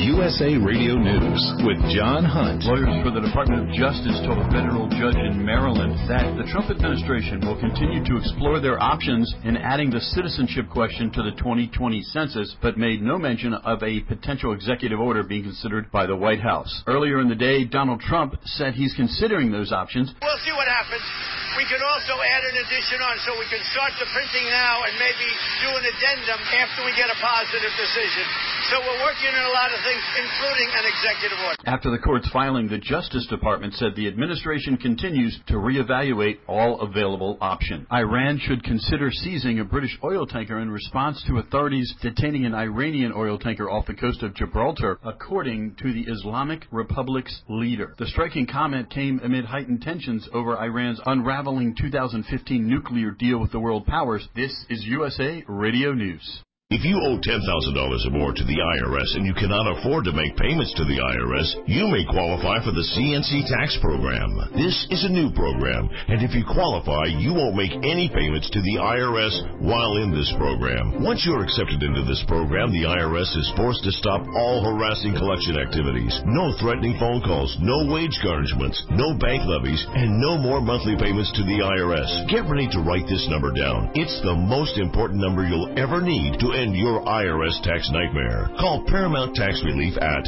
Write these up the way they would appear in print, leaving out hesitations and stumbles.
USA Radio News with John Hunt. Lawyers for the Department of Justice told a federal judge in Maryland that the Trump administration will continue to explore their options in adding the citizenship question to the 2020 census, but made no mention of a potential executive order being considered by the White House. Earlier in the day, Donald Trump said he's considering those options. We'll see what happens. We can also add an addition on so we can start the printing now and maybe do an addendum after we get a positive decision. So we're working on a lot of things, including an executive order. After the court's filing, the Justice Department said the administration continues to reevaluate all available options. Iran should consider seizing a British oil tanker in response to authorities detaining an Iranian oil tanker off the coast of Gibraltar, according to the Islamic Republic's leader. The striking comment came amid heightened tensions over Iran's unraveling 2015 nuclear deal with the world powers. This is USA Radio News. If you owe $10,000 or more to the IRS and you cannot afford to make payments to the IRS, you may qualify for the CNC tax program. This is a new program, and if you qualify, you won't make any payments to the IRS while in this program. Once you're accepted into this program, the IRS is forced to stop all harassing collection activities. No threatening phone calls, no wage garnishments, no bank levies, and no more monthly payments to the IRS. Get ready to write this number down. It's the most important number you'll ever need to end your IRS tax nightmare. Call Paramount Tax Relief at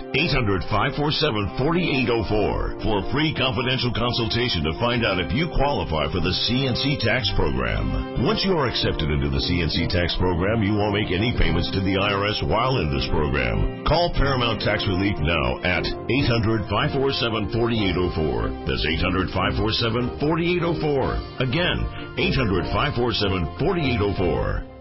800-547-4804 for a free confidential consultation to find out if you qualify for the CNC tax program. Once you are accepted into the CNC tax program, you won't make any payments to the IRS while in this program. Call Paramount Tax Relief now at 800-547-4804. That's 800-547-4804. Again, 800-547-4804.